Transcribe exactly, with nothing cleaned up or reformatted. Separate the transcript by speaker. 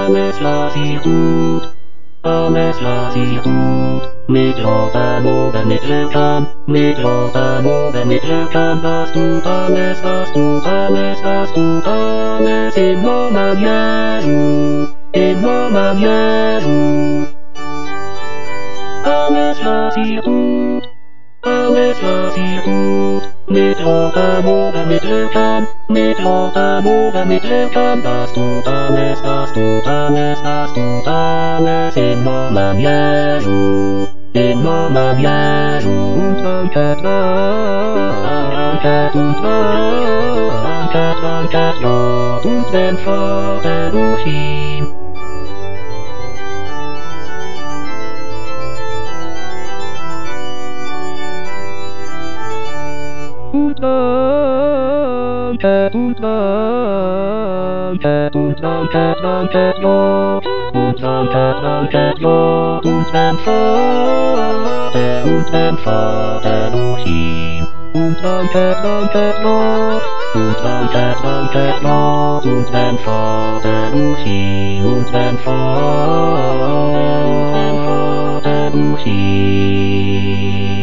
Speaker 1: Alles was ich tut, alles was ich tut, mit rotem oben mit Rückern, mit rotem oben mit Rückern, was tut alles, was tut alles, was tut alles im Namen Jesu, im Namen Jesu. Alles was ich tut, alles was ich tut, mit rotem oben mit Rückern, mit rotem oben mit Rückern, das tut alles, das tut alles, das tut alles im Namen Jesu, im Namen Jesu. Und danke, danke, und danke, danke Gott und den Vater durch ihn. Und danke, und danke, und danke, danke Gott, und danke, danke Gott, und dem Vater, und dem Vater durch ihn. Und danke, danke Gott, und danke, danke Gott, und dem Vater durch ihn, und dem Vater durch ihn.